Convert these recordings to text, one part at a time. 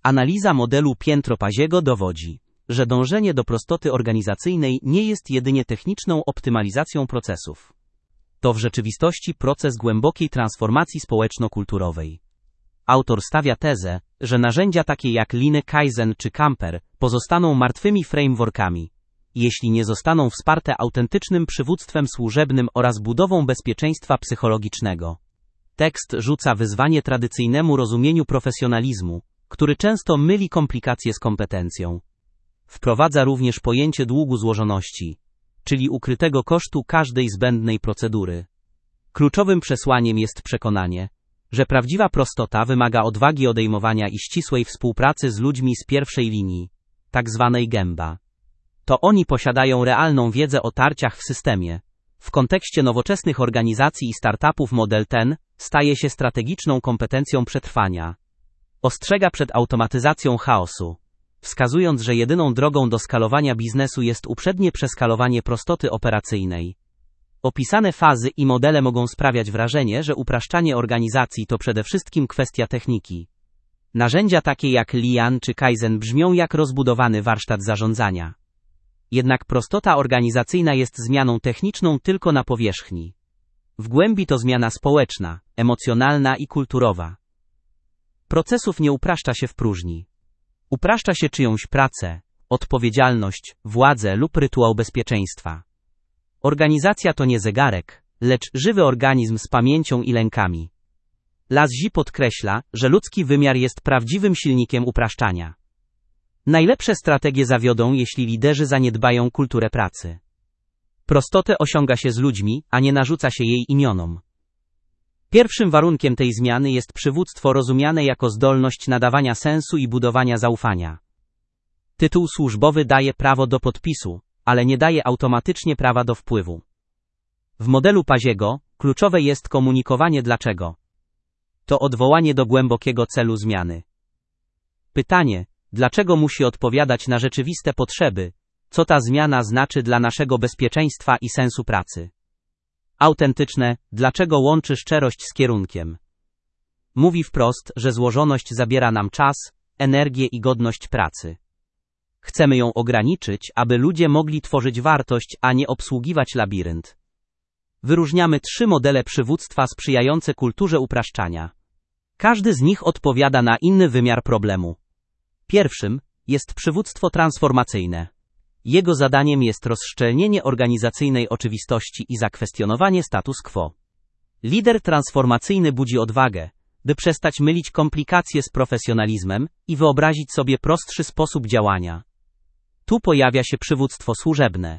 Analiza modelu Pietro-Paziego dowodzi, że dążenie do prostoty organizacyjnej nie jest jedynie techniczną optymalizacją procesów. To w rzeczywistości proces głębokiej transformacji społeczno-kulturowej. Autor stawia tezę, że narzędzia takie jak Lean, Kaizen czy Camper pozostaną martwymi frameworkami, jeśli nie zostaną wsparte autentycznym przywództwem służebnym oraz budową bezpieczeństwa psychologicznego. Tekst rzuca wyzwanie tradycyjnemu rozumieniu profesjonalizmu, który często myli komplikacje z kompetencją. Wprowadza również pojęcie długu złożoności, czyli ukrytego kosztu każdej zbędnej procedury. Kluczowym przesłaniem jest przekonanie, że prawdziwa prostota wymaga odwagi odejmowania i ścisłej współpracy z ludźmi z pierwszej linii, tak zwanej gęba. To oni posiadają realną wiedzę o tarciach w systemie. W kontekście nowoczesnych organizacji i startupów model ten staje się strategiczną kompetencją przetrwania. Ostrzega przed automatyzacją chaosu, wskazując, że jedyną drogą do skalowania biznesu jest uprzednie przeskalowanie prostoty operacyjnej. Opisane fazy i modele mogą sprawiać wrażenie, że upraszczanie organizacji to przede wszystkim kwestia techniki. Narzędzia takie jak Lean czy Kaizen brzmią jak rozbudowany warsztat zarządzania. Jednak prostota organizacyjna jest zmianą techniczną tylko na powierzchni. W głębi to zmiana społeczna, emocjonalna i kulturowa. Procesów nie upraszcza się w próżni. Upraszcza się czyjąś pracę, odpowiedzialność, władzę lub rytuał bezpieczeństwa. Organizacja to nie zegarek, lecz żywy organizm z pamięcią i lękami. Laszlo podkreśla, że ludzki wymiar jest prawdziwym silnikiem upraszczania. Najlepsze strategie zawiodą, jeśli liderzy zaniedbają kulturę pracy. Prostotę osiąga się z ludźmi, a nie narzuca się jej imionom. Pierwszym warunkiem tej zmiany jest przywództwo rozumiane jako zdolność nadawania sensu i budowania zaufania. Tytuł służbowy daje prawo do podpisu, ale nie daje automatycznie prawa do wpływu. W modelu Paziego kluczowe jest komunikowanie dlaczego. To odwołanie do głębokiego celu zmiany. Pytanie, dlaczego musi odpowiadać na rzeczywiste potrzeby, co ta zmiana znaczy dla naszego bezpieczeństwa i sensu pracy. Autentyczne, dlaczego łączy szczerość z kierunkiem. Mówi wprost, że złożoność zabiera nam czas, energię i godność pracy. Chcemy ją ograniczyć, aby ludzie mogli tworzyć wartość, a nie obsługiwać labirynt. Wyróżniamy 3 modele przywództwa sprzyjające kulturze upraszczania. Każdy z nich odpowiada na inny wymiar problemu. Pierwszym jest przywództwo transformacyjne. Jego zadaniem jest rozszczelnienie organizacyjnej oczywistości i zakwestionowanie status quo. Lider transformacyjny budzi odwagę, by przestać mylić komplikacje z profesjonalizmem i wyobrazić sobie prostszy sposób działania. Tu pojawia się przywództwo służebne.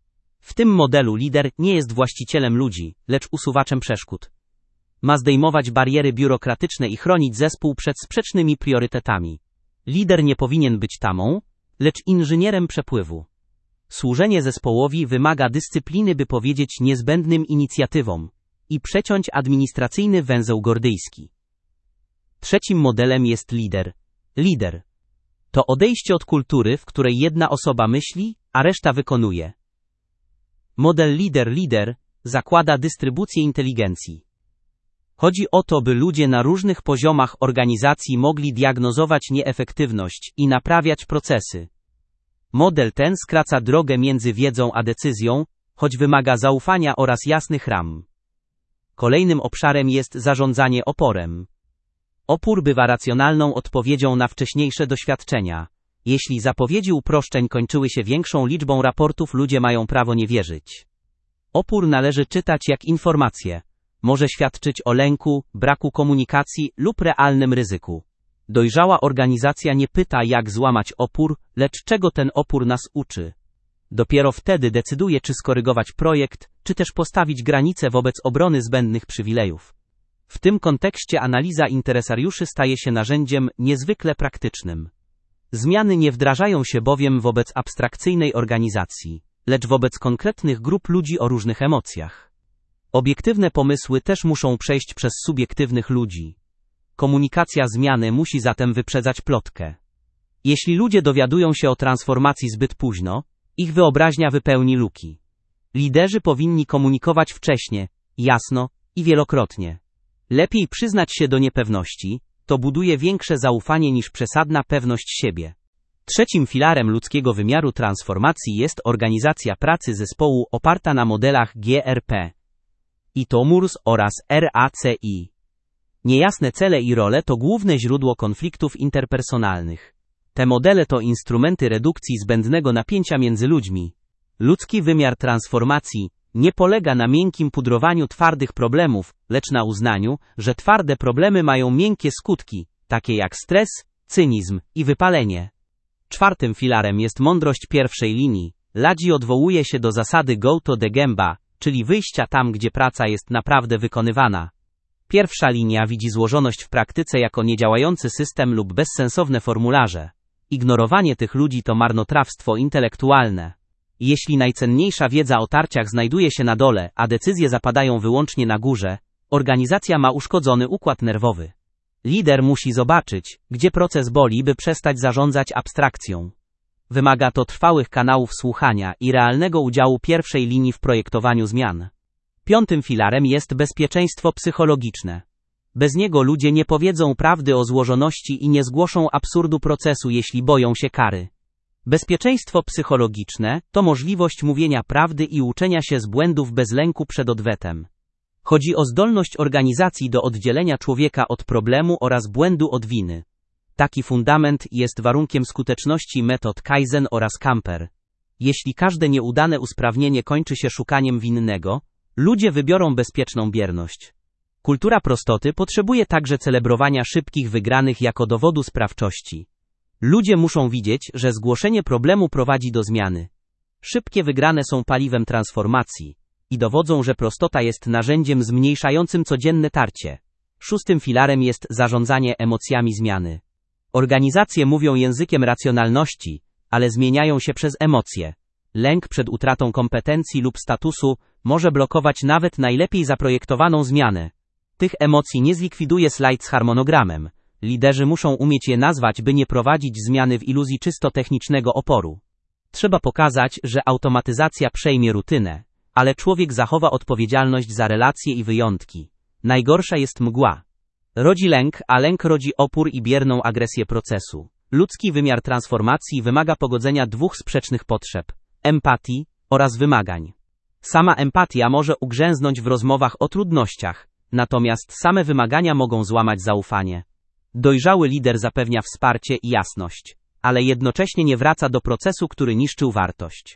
W tym modelu lider nie jest właścicielem ludzi, lecz usuwaczem przeszkód. Ma zdejmować bariery biurokratyczne i chronić zespół przed sprzecznymi priorytetami. Lider nie powinien być tamą, lecz inżynierem przepływu. Służenie zespołowi wymaga dyscypliny, by powiedzieć niezbędnym inicjatywom i przeciąć administracyjny węzeł gordyjski. Trzecim modelem jest lider. Lider to odejście od kultury, w której jedna osoba myśli, a reszta wykonuje. Model lider zakłada dystrybucję inteligencji. Chodzi o to, by ludzie na różnych poziomach organizacji mogli diagnozować nieefektywność i naprawiać procesy. Model ten skraca drogę między wiedzą a decyzją, choć wymaga zaufania oraz jasnych ram. Kolejnym obszarem jest zarządzanie oporem. Opór bywa racjonalną odpowiedzią na wcześniejsze doświadczenia. Jeśli zapowiedzi uproszczeń kończyły się większą liczbą raportów, ludzie mają prawo nie wierzyć. Opór należy czytać jak informację. Może świadczyć o lęku, braku komunikacji lub realnym ryzyku. Dojrzała organizacja nie pyta, jak złamać opór, lecz czego ten opór nas uczy. Dopiero wtedy decyduje, czy skorygować projekt, czy też postawić granice wobec obrony zbędnych przywilejów. W tym kontekście analiza interesariuszy staje się narzędziem niezwykle praktycznym. Zmiany nie wdrażają się bowiem wobec abstrakcyjnej organizacji, lecz wobec konkretnych grup ludzi o różnych emocjach. Obiektywne pomysły też muszą przejść przez subiektywnych ludzi. Komunikacja zmiany musi zatem wyprzedzać plotkę. Jeśli ludzie dowiadują się o transformacji zbyt późno, ich wyobraźnia wypełni luki. Liderzy powinni komunikować wcześnie, jasno i wielokrotnie. Lepiej przyznać się do niepewności, to buduje większe zaufanie niż przesadna pewność siebie. Trzecim filarem ludzkiego wymiaru transformacji jest organizacja pracy zespołu oparta na modelach GRP, ITOMURS oraz RACI. Niejasne cele i role to główne źródło konfliktów interpersonalnych. Te modele to instrumenty redukcji zbędnego napięcia między ludźmi. Ludzki wymiar transformacji nie polega na miękkim pudrowaniu twardych problemów, lecz na uznaniu, że twarde problemy mają miękkie skutki, takie jak stres, cynizm i wypalenie. Czwartym filarem jest mądrość pierwszej linii. Ladzi odwołuje się do zasady go to the gemba, czyli wyjścia tam, gdzie praca jest naprawdę wykonywana. Pierwsza linia widzi złożoność w praktyce jako niedziałający system lub bezsensowne formularze. Ignorowanie tych ludzi to marnotrawstwo intelektualne. Jeśli najcenniejsza wiedza o tarciach znajduje się na dole, a decyzje zapadają wyłącznie na górze, organizacja ma uszkodzony układ nerwowy. Lider musi zobaczyć, gdzie proces boli, by przestać zarządzać abstrakcją. Wymaga to trwałych kanałów słuchania i realnego udziału pierwszej linii w projektowaniu zmian. Piątym filarem jest bezpieczeństwo psychologiczne. Bez niego ludzie nie powiedzą prawdy o złożoności i nie zgłoszą absurdu procesu, jeśli boją się kary. Bezpieczeństwo psychologiczne to możliwość mówienia prawdy i uczenia się z błędów bez lęku przed odwetem. Chodzi o zdolność organizacji do oddzielenia człowieka od problemu oraz błędu od winy. Taki fundament jest warunkiem skuteczności metod Kaizen oraz Camper. Jeśli każde nieudane usprawnienie kończy się szukaniem winnego, ludzie wybiorą bezpieczną bierność. Kultura prostoty potrzebuje także celebrowania szybkich wygranych jako dowodu sprawczości. Ludzie muszą widzieć, że zgłoszenie problemu prowadzi do zmiany. Szybkie wygrane są paliwem transformacji i dowodzą, że prostota jest narzędziem zmniejszającym codzienne tarcie. Szóstym filarem jest zarządzanie emocjami zmiany. Organizacje mówią językiem racjonalności, ale zmieniają się przez emocje. Lęk przed utratą kompetencji lub statusu może blokować nawet najlepiej zaprojektowaną zmianę. Tych emocji nie zlikwiduje slajd z harmonogramem. Liderzy muszą umieć je nazwać, by nie prowadzić zmiany w iluzji czysto technicznego oporu. Trzeba pokazać, że automatyzacja przejmie rutynę, ale człowiek zachowa odpowiedzialność za relacje i wyjątki. Najgorsza jest mgła. Rodzi lęk, a lęk rodzi opór i bierną agresję procesu. Ludzki wymiar transformacji wymaga pogodzenia dwóch sprzecznych potrzeb: empatii oraz wymagań. Sama empatia może ugrzęznąć w rozmowach o trudnościach, natomiast same wymagania mogą złamać zaufanie. Dojrzały lider zapewnia wsparcie i jasność, ale jednocześnie nie wraca do procesu, który niszczył wartość.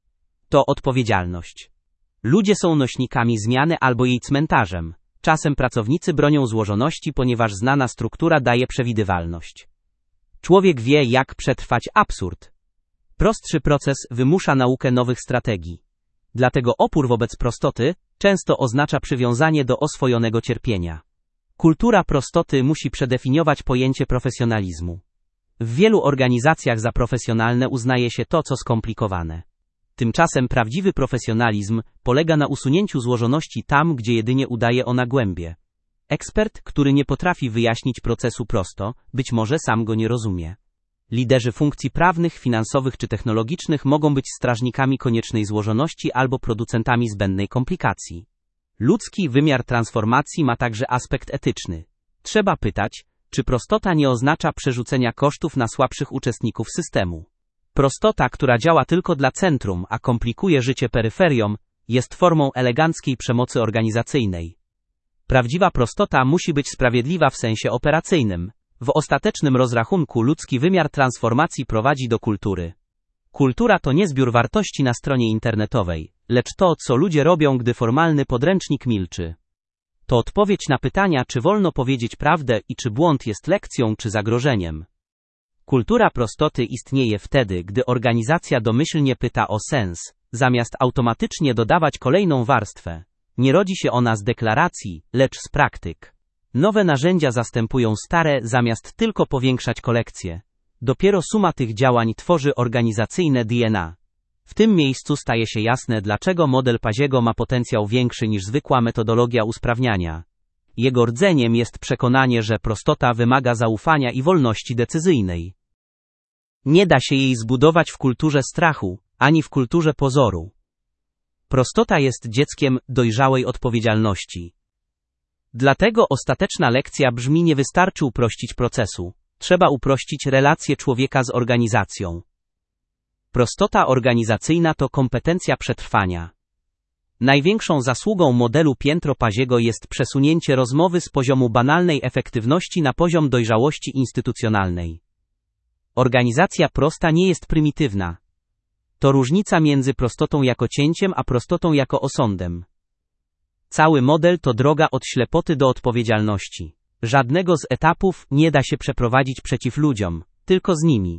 To odpowiedzialność. Ludzie są nośnikami zmiany albo jej cmentarzem. Czasem pracownicy bronią złożoności, ponieważ znana struktura daje przewidywalność. Człowiek wie, jak przetrwać absurd. Prostszy proces wymusza naukę nowych strategii. Dlatego opór wobec prostoty często oznacza przywiązanie do oswojonego cierpienia. Kultura prostoty musi przedefiniować pojęcie profesjonalizmu. W wielu organizacjach za profesjonalne uznaje się to, co skomplikowane. Tymczasem prawdziwy profesjonalizm polega na usunięciu złożoności tam, gdzie jedynie udaje ona głębię. Ekspert, który nie potrafi wyjaśnić procesu prosto, być może sam go nie rozumie. Liderzy funkcji prawnych, finansowych czy technologicznych mogą być strażnikami koniecznej złożoności albo producentami zbędnej komplikacji. Ludzki wymiar transformacji ma także aspekt etyczny. Trzeba pytać, czy prostota nie oznacza przerzucenia kosztów na słabszych uczestników systemu. Prostota, która działa tylko dla centrum, a komplikuje życie peryferiom, jest formą eleganckiej przemocy organizacyjnej. Prawdziwa prostota musi być sprawiedliwa w sensie operacyjnym. W ostatecznym rozrachunku ludzki wymiar transformacji prowadzi do kultury. Kultura to nie zbiór wartości na stronie internetowej, lecz to, co ludzie robią, gdy formalny podręcznik milczy. To odpowiedź na pytania, czy wolno powiedzieć prawdę i czy błąd jest lekcją czy zagrożeniem. Kultura prostoty istnieje wtedy, gdy organizacja domyślnie pyta o sens, zamiast automatycznie dodawać kolejną warstwę. Nie rodzi się ona z deklaracji, lecz z praktyk. Nowe narzędzia zastępują stare, zamiast tylko powiększać kolekcję. Dopiero suma tych działań tworzy organizacyjne DNA. W tym miejscu staje się jasne, dlaczego model Paziego ma potencjał większy niż zwykła metodologia usprawniania. Jego rdzeniem jest przekonanie, że prostota wymaga zaufania i wolności decyzyjnej. Nie da się jej zbudować w kulturze strachu, ani w kulturze pozoru. Prostota jest dzieckiem dojrzałej odpowiedzialności. Dlatego ostateczna lekcja brzmi: nie wystarczy uprościć procesu. Trzeba uprościć relacje człowieka z organizacją. Prostota organizacyjna to kompetencja przetrwania. Największą zasługą modelu Pietro-Paziego jest przesunięcie rozmowy z poziomu banalnej efektywności na poziom dojrzałości instytucjonalnej. Organizacja prosta nie jest prymitywna. To różnica między prostotą jako cięciem a prostotą jako osądem. Cały model to droga od ślepoty do odpowiedzialności. Żadnego z etapów nie da się przeprowadzić przeciw ludziom, tylko z nimi.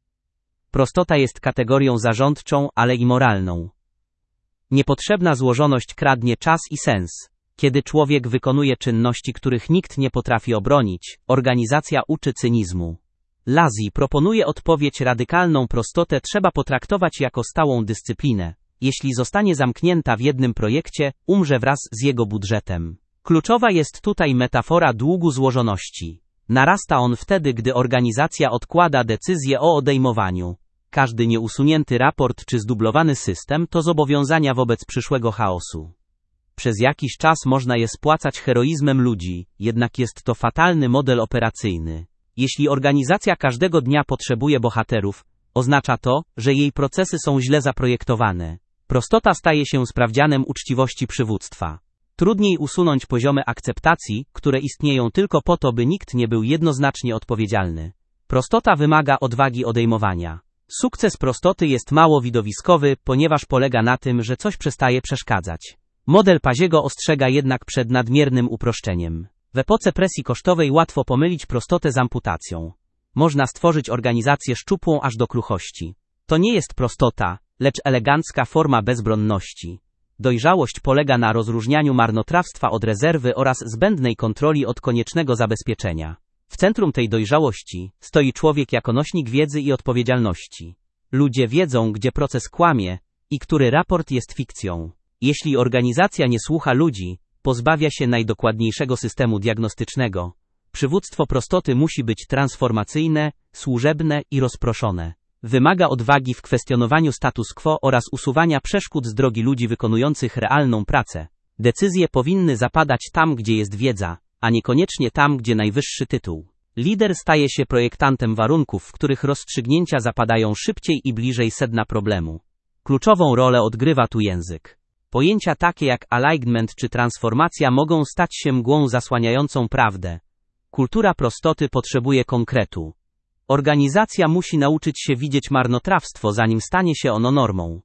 Prostota jest kategorią zarządczą, ale i moralną. Niepotrzebna złożoność kradnie czas i sens. Kiedy człowiek wykonuje czynności, których nikt nie potrafi obronić, organizacja uczy cynizmu. Lazy proponuje odpowiedź radykalną: prostotę trzeba potraktować jako stałą dyscyplinę. Jeśli zostanie zamknięta w jednym projekcie, umrze wraz z jego budżetem. Kluczowa jest tutaj metafora długu złożoności. Narasta on wtedy, gdy organizacja odkłada decyzję o odejmowaniu. Każdy nieusunięty raport czy zdublowany system to zobowiązania wobec przyszłego chaosu. Przez jakiś czas można je spłacać heroizmem ludzi, jednak jest to fatalny model operacyjny. Jeśli organizacja każdego dnia potrzebuje bohaterów, oznacza to, że jej procesy są źle zaprojektowane. Prostota staje się sprawdzianem uczciwości przywództwa. Trudniej usunąć poziomy akceptacji, które istnieją tylko po to, by nikt nie był jednoznacznie odpowiedzialny. Prostota wymaga odwagi odejmowania. Sukces prostoty jest mało widowiskowy, ponieważ polega na tym, że coś przestaje przeszkadzać. Model Paziego ostrzega jednak przed nadmiernym uproszczeniem. W epoce presji kosztowej łatwo pomylić prostotę z amputacją. Można stworzyć organizację szczupłą aż do kruchości. To nie jest prostota, lecz elegancka forma bezbronności. Dojrzałość polega na rozróżnianiu marnotrawstwa od rezerwy oraz zbędnej kontroli od koniecznego zabezpieczenia. W centrum tej dojrzałości stoi człowiek jako nośnik wiedzy i odpowiedzialności. Ludzie wiedzą, gdzie proces kłamie i który raport jest fikcją. Jeśli organizacja nie słucha ludzi, pozbawia się najdokładniejszego systemu diagnostycznego. Przywództwo prostoty musi być transformacyjne, służebne i rozproszone. Wymaga odwagi w kwestionowaniu status quo oraz usuwania przeszkód z drogi ludzi wykonujących realną pracę. Decyzje powinny zapadać tam, gdzie jest wiedza, a niekoniecznie tam, gdzie najwyższy tytuł. Lider staje się projektantem warunków, w których rozstrzygnięcia zapadają szybciej i bliżej sedna problemu. Kluczową rolę odgrywa tu język. Pojęcia takie jak alignment czy transformacja mogą stać się mgłą zasłaniającą prawdę. Kultura prostoty potrzebuje konkretu. Organizacja musi nauczyć się widzieć marnotrawstwo, zanim stanie się ono normą.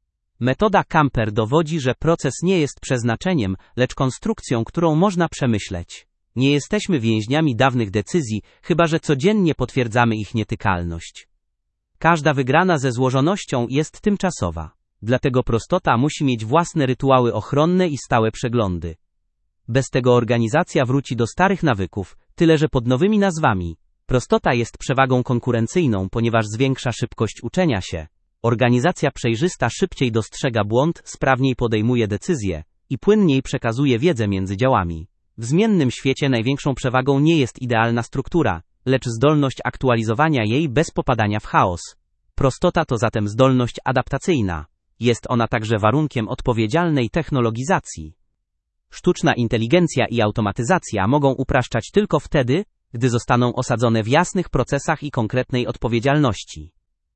Metoda Camper dowodzi, że proces nie jest przeznaczeniem, lecz konstrukcją, którą można przemyśleć. Nie jesteśmy więźniami dawnych decyzji, chyba że codziennie potwierdzamy ich nietykalność. Każda wygrana ze złożonością jest tymczasowa. Dlatego prostota musi mieć własne rytuały ochronne i stałe przeglądy. Bez tego organizacja wróci do starych nawyków, tyle że pod nowymi nazwami. Prostota jest przewagą konkurencyjną, ponieważ zwiększa szybkość uczenia się. Organizacja przejrzysta szybciej dostrzega błąd, sprawniej podejmuje decyzje i płynniej przekazuje wiedzę między działami. W zmiennym świecie największą przewagą nie jest idealna struktura, lecz zdolność aktualizowania jej bez popadania w chaos. Prostota to zatem zdolność adaptacyjna. Jest ona także warunkiem odpowiedzialnej technologizacji. Sztuczna inteligencja i automatyzacja mogą upraszczać tylko wtedy, gdy zostaną osadzone w jasnych procesach i konkretnej odpowiedzialności.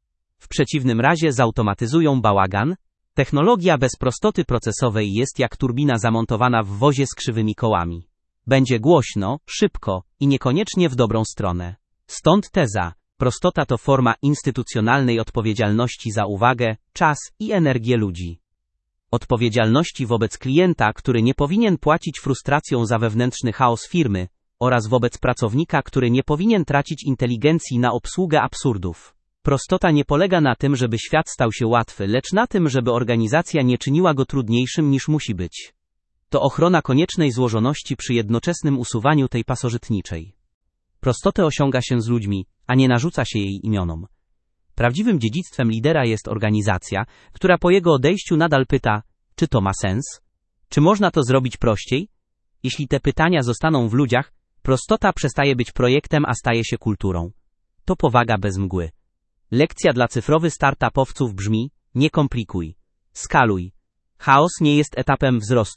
W przeciwnym razie zautomatyzują bałagan. Technologia bez prostoty procesowej jest jak turbina zamontowana w wozie z krzywymi kołami. Będzie głośno, szybko i niekoniecznie w dobrą stronę. Stąd teza: prostota to forma instytucjonalnej odpowiedzialności za uwagę, czas i energię ludzi. Odpowiedzialności wobec klienta, który nie powinien płacić frustracją za wewnętrzny chaos firmy, oraz wobec pracownika, który nie powinien tracić inteligencji na obsługę absurdów. Prostota nie polega na tym, żeby świat stał się łatwy, lecz na tym, żeby organizacja nie czyniła go trudniejszym niż musi być. To ochrona koniecznej złożoności przy jednoczesnym usuwaniu tej pasożytniczej. Prostotę osiąga się z ludźmi, a nie narzuca się jej imionom. Prawdziwym dziedzictwem lidera jest organizacja, która po jego odejściu nadal pyta, czy to ma sens? Czy można to zrobić prościej? Jeśli te pytania zostaną w ludziach, prostota przestaje być projektem, a staje się kulturą. To powaga bez mgły. Lekcja dla cyfrowych startupowców brzmi: nie komplikuj. Skaluj. Chaos nie jest etapem wzrostu,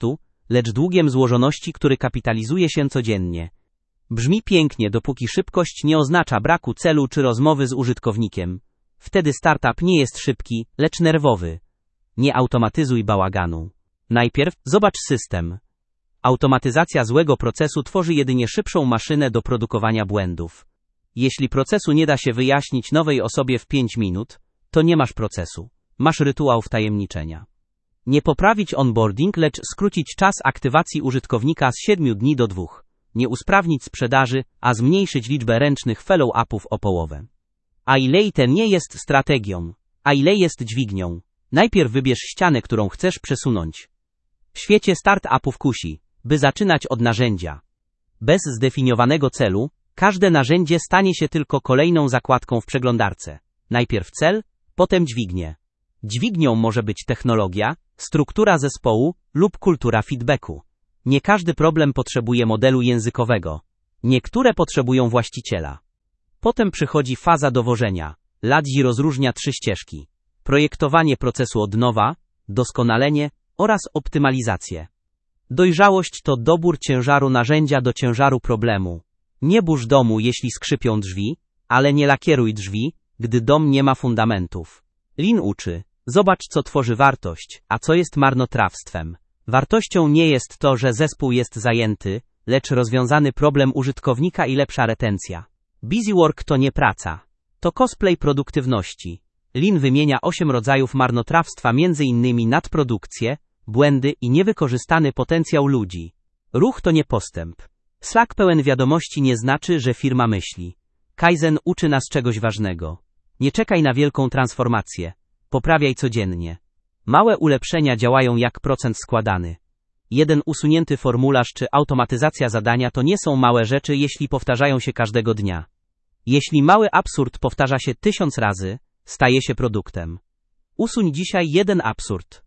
lecz długiem złożoności, który kapitalizuje się codziennie. Brzmi pięknie, dopóki szybkość nie oznacza braku celu czy rozmowy z użytkownikiem. Wtedy startup nie jest szybki, lecz nerwowy. Nie automatyzuj bałaganu. Najpierw zobacz system. Automatyzacja złego procesu tworzy jedynie szybszą maszynę do produkowania błędów. Jeśli procesu nie da się wyjaśnić nowej osobie w 5 minut, to nie masz procesu. Masz rytuał wtajemniczenia. Nie poprawić onboarding, lecz skrócić czas aktywacji użytkownika z 7 dni do 2. Nie usprawnić sprzedaży, a zmniejszyć liczbę ręcznych follow-upów o połowę. A ile to nie jest strategią? A ile jest dźwignią? Najpierw wybierz ścianę, którą chcesz przesunąć. W świecie startupów kusi, by zaczynać od narzędzia. Bez zdefiniowanego celu, każde narzędzie stanie się tylko kolejną zakładką w przeglądarce. Najpierw cel, potem dźwignię. Dźwignią może być technologia, struktura zespołu lub kultura feedbacku. Nie każdy problem potrzebuje modelu językowego. Niektóre potrzebują właściciela. Potem przychodzi faza dowożenia. Ladzi rozróżnia 3 ścieżki. Projektowanie procesu od nowa, doskonalenie oraz optymalizację. Dojrzałość to dobór ciężaru narzędzia do ciężaru problemu. Nie burz domu, jeśli skrzypią drzwi, ale nie lakieruj drzwi, gdy dom nie ma fundamentów. Lean uczy. Zobacz, co tworzy wartość, a co jest marnotrawstwem. Wartością nie jest to, że zespół jest zajęty, lecz rozwiązany problem użytkownika i lepsza retencja. Busy work to nie praca. To cosplay produktywności. Lean wymienia 8 rodzajów marnotrawstwa, m.in. nadprodukcję, błędy i niewykorzystany potencjał ludzi. Ruch to nie postęp. Slack pełen wiadomości nie znaczy, że firma myśli. Kaizen uczy nas czegoś ważnego. Nie czekaj na wielką transformację. Poprawiaj codziennie. Małe ulepszenia działają jak procent składany. Jeden usunięty formularz czy automatyzacja zadania to nie są małe rzeczy, jeśli powtarzają się każdego dnia. Jeśli mały absurd powtarza się 1000 razy, staje się produktem. Usuń dzisiaj jeden absurd.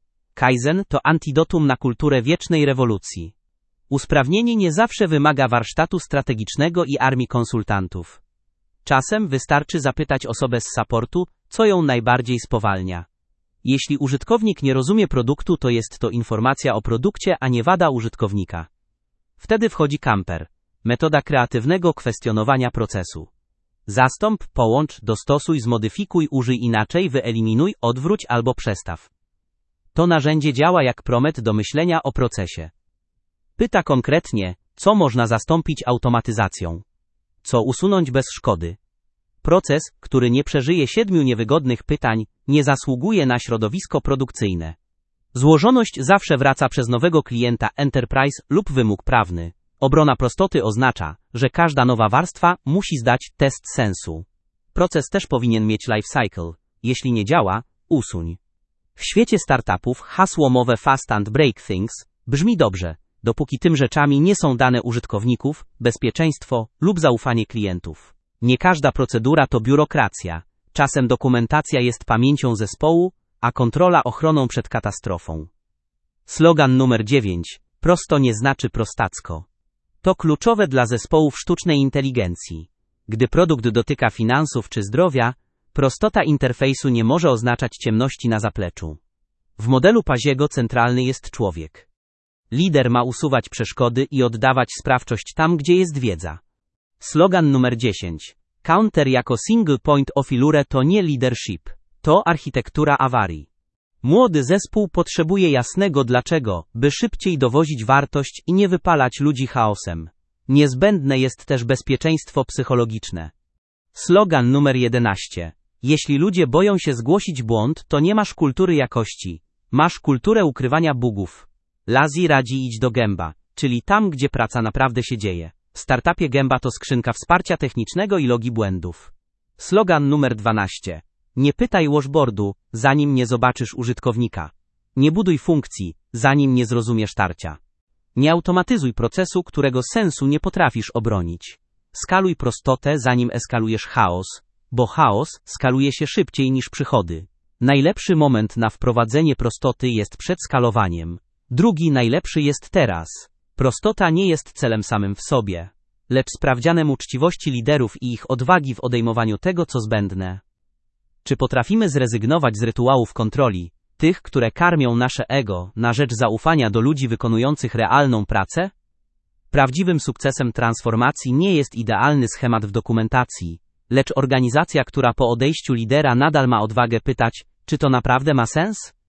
Kaizen to antidotum na kulturę wiecznej rewolucji. Usprawnienie nie zawsze wymaga warsztatu strategicznego i armii konsultantów. Czasem wystarczy zapytać osobę z supportu, co ją najbardziej spowalnia. Jeśli użytkownik nie rozumie produktu, to jest to informacja o produkcie, a nie wada użytkownika. Wtedy wchodzi Camper, metoda kreatywnego kwestionowania procesu. Zastąp, połącz, dostosuj, zmodyfikuj, użyj inaczej, wyeliminuj, odwróć albo przestaw. To narzędzie działa jak promet do myślenia o procesie. Pyta konkretnie, co można zastąpić automatyzacją. Co usunąć bez szkody. Proces, który nie przeżyje 7 niewygodnych pytań, nie zasługuje na środowisko produkcyjne. Złożoność zawsze wraca przez nowego klienta enterprise lub wymóg prawny. Obrona prostoty oznacza, że każda nowa warstwa musi zdać test sensu. Proces też powinien mieć life cycle. Jeśli nie działa, usuń. W świecie startupów hasło mowe Fast and Break Things brzmi dobrze, dopóki tym rzeczami nie są dane użytkowników, bezpieczeństwo lub zaufanie klientów. Nie każda procedura to biurokracja. Czasem dokumentacja jest pamięcią zespołu, a kontrola ochroną przed katastrofą. Slogan numer 9. Prosto nie znaczy prostacko. To kluczowe dla zespołów sztucznej inteligencji. Gdy produkt dotyka finansów czy zdrowia, prostota interfejsu nie może oznaczać ciemności na zapleczu. W modelu Paziego centralny jest człowiek. Lider ma usuwać przeszkody i oddawać sprawczość tam, gdzie jest wiedza. Slogan numer 10. Counter jako single point of failure to nie leadership. To architektura awarii. Młody zespół potrzebuje jasnego dlaczego, by szybciej dowozić wartość i nie wypalać ludzi chaosem. Niezbędne jest też bezpieczeństwo psychologiczne. Slogan numer 11. Jeśli ludzie boją się zgłosić błąd, to nie masz kultury jakości. Masz kulturę ukrywania bugów. Lazy radzi idź do Gęba, czyli tam, gdzie praca naprawdę się dzieje. W startupie Gęba to skrzynka wsparcia technicznego i logi błędów. Slogan numer 12. Nie pytaj washboardu, zanim nie zobaczysz użytkownika. Nie buduj funkcji, zanim nie zrozumiesz tarcia. Nie automatyzuj procesu, którego sensu nie potrafisz obronić. Skaluj prostotę, zanim eskalujesz chaos, bo chaos skaluje się szybciej niż przychody. Najlepszy moment na wprowadzenie prostoty jest przed skalowaniem. Drugi najlepszy jest teraz. Prostota nie jest celem samym w sobie, lecz sprawdzianem uczciwości liderów i ich odwagi w odejmowaniu tego, co zbędne. Czy potrafimy zrezygnować z rytuałów kontroli, Tych, które karmią nasze ego na rzecz zaufania do ludzi wykonujących realną pracę? Prawdziwym sukcesem transformacji nie jest idealny schemat w dokumentacji, lecz organizacja, która po odejściu lidera nadal ma odwagę pytać, czy to naprawdę ma sens?